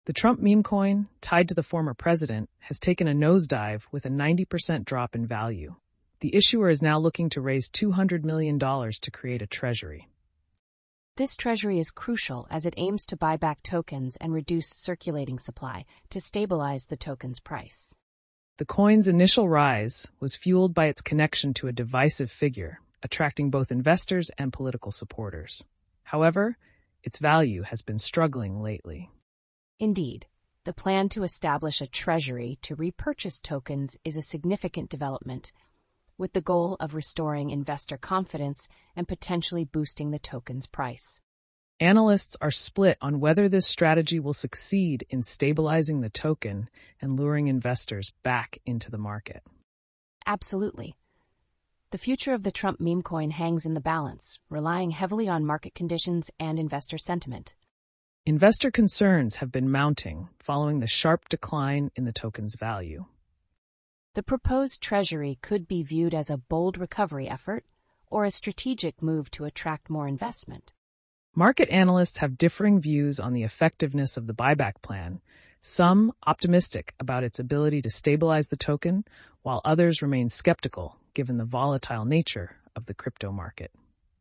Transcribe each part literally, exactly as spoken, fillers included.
The Trump meme coin, tied to the former president, has taken a nosedive with a ninety percent drop in value. The issuer is now looking to raise two hundred million dollars to create a treasury. This treasury is crucial as it aims to buy back tokens and reduce circulating supply to stabilize the token's price. The coin's initial rise was fueled by its connection to a divisive figure, attracting both investors and political supporters. However, its value has been struggling lately. Indeed, the plan to establish a treasury to repurchase tokens is a significant development, with the goal of restoring investor confidence and potentially boosting the token's price. Analysts are split on whether this strategy will succeed in stabilizing the token and luring investors back into the market. Absolutely. The future of the Trump meme coin hangs in the balance, relying heavily on market conditions and investor sentiment. Investor concerns have been mounting following the sharp decline in the token's value. The proposed treasury could be viewed as a bold recovery effort or a strategic move to attract more investment. Market analysts have differing views on the effectiveness of the buyback plan, some optimistic about its ability to stabilize the token, while others remain skeptical given the volatile nature of the crypto market.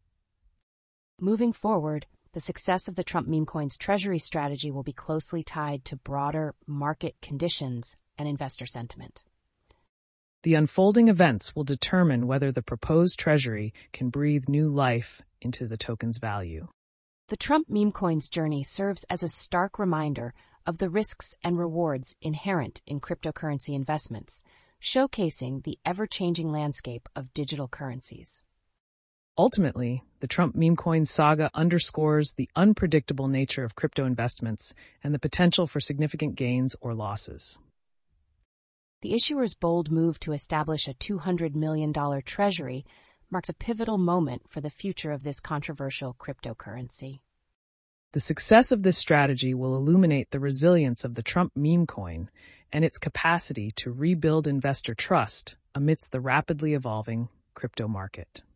Moving forward, the success of the Trump meme coin's treasury strategy will be closely tied to broader market conditions and investor sentiment. The unfolding events will determine whether the proposed treasury can breathe new life into the token's value. The Trump meme coin's journey serves as a stark reminder of the risks and rewards inherent in cryptocurrency investments, showcasing the ever-changing landscape of digital currencies. Ultimately, the Trump meme coin saga underscores the unpredictable nature of crypto investments and the potential for significant gains or losses. The issuer's bold move to establish a two hundred million dollars treasury marks a pivotal moment for the future of this controversial cryptocurrency. The success of this strategy will illuminate the resilience of the Trump meme coin and its capacity to rebuild investor trust amidst the rapidly evolving crypto market.